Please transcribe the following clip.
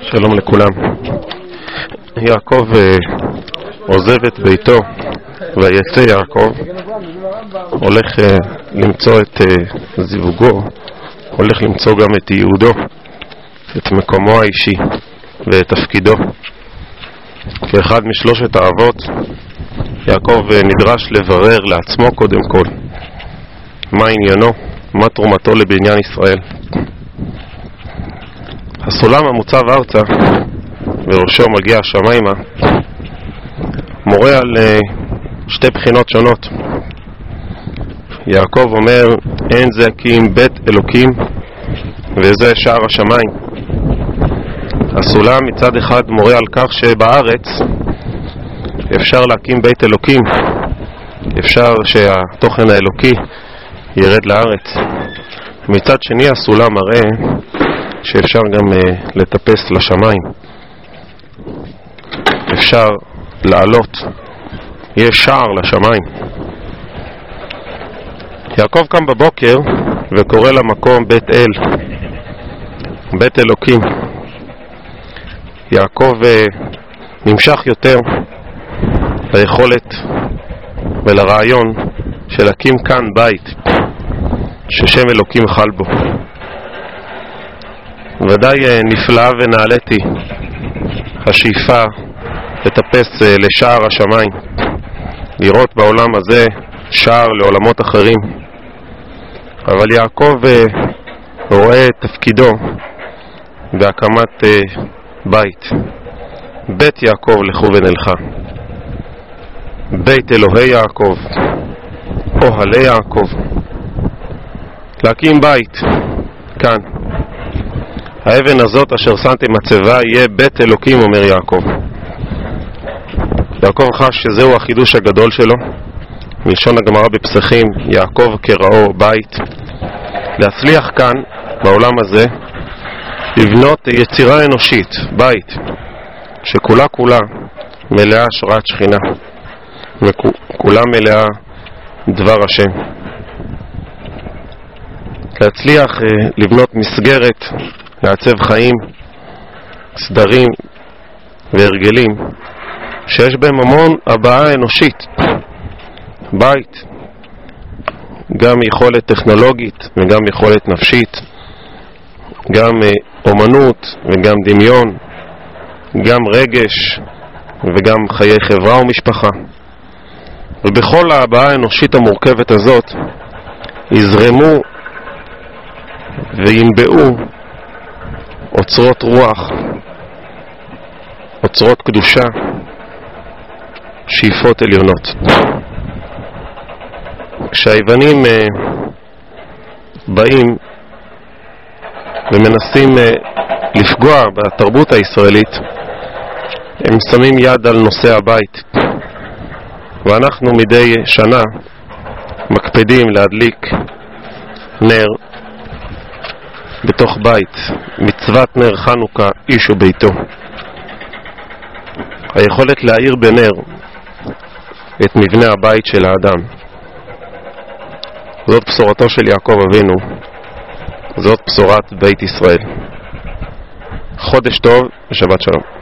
שלום לכולם. יעקב עוזב את ביתו ויצא יעקב, הולך למצוא את זיווגו, הולך למצוא גם את ייעודו, את מקומו האישי ואת תפקידו. כאחד משלושת האבות, יעקב נדרש לברר לעצמו קודם כל מה עניינו, מה תרומתו לבניין ישראל. הסולם המוצב ארצה וראשו מגיע השמיימה מורה על שתי בחינות שונות. יעקב אומר אין זה כי אם בית אלוקים וזה שער השמיים. הסולם מצד אחד מורה על כך שבארץ אפשר להקים בית אלוקים, אפשר שהתוכן האלוקי ירד לארץ. מצד שני הסולם מראה שאפשר גם לטפס לשמיים, אפשר לעלות, יש שער לשמיים. יעקב קם בבוקר וקורא למקום בית אל, בית אלוקים. יעקב נמשך יותר ליכולת ולרעיון של להקים כאן בית ששם אלוקים חל בו. ודאי נפלא ונעלתי השאיפה לטפס לשער השמיים, לראות בעולם הזה שער לעולמות אחרים. אבל יעקב רואה את תפקידו בהקמת בית, בית יעקב לכו ונלכה, בית אלוהי יעקב, אוהלי יעקב, להקים בית כאן. האבן הזאת אשר שמתם מצבה יהיה בית אלוקים, אומר יעקב. יעקב חש שזהו החידוש הגדול שלו. מלשון הגמרא בפסחים, יעקב קראו בית. להצליח כאן בעולם הזה לבנות יצירה אנושית, בית שכולה מלאה השראת שכינה וכולה מלאה דבר השם. להצליח לבנות מסגרת, לעצב חיים, סדרים והרגלים שיש בהם המון הבעה אנושית. בית, גם יכולת טכנולוגית וגם יכולת נפשית, גם אומנות וגם דמיון, גם רגש וגם חיי חברה ומשפחה. ובכל ההבעה האנושית המורכבת הזאת יזרמו וינבעו אוצרות רוח, אוצרות קדושה, שאיפות עליונות. כשהיוונים באים ומנסים לפגוע בתרבות הישראלית, הם שמים יד על נושא הבית. ואנחנו מדי שנה מקפדים להדליק נר בתוך בית, מצוות נר חנוכה איש וביתו. היכולת להאיר בנר את מבנה הבית של האדם, זאת בשורתו של יעקב אבינו, זאת בשורת בית ישראל. חודש טוב ושבת שלום.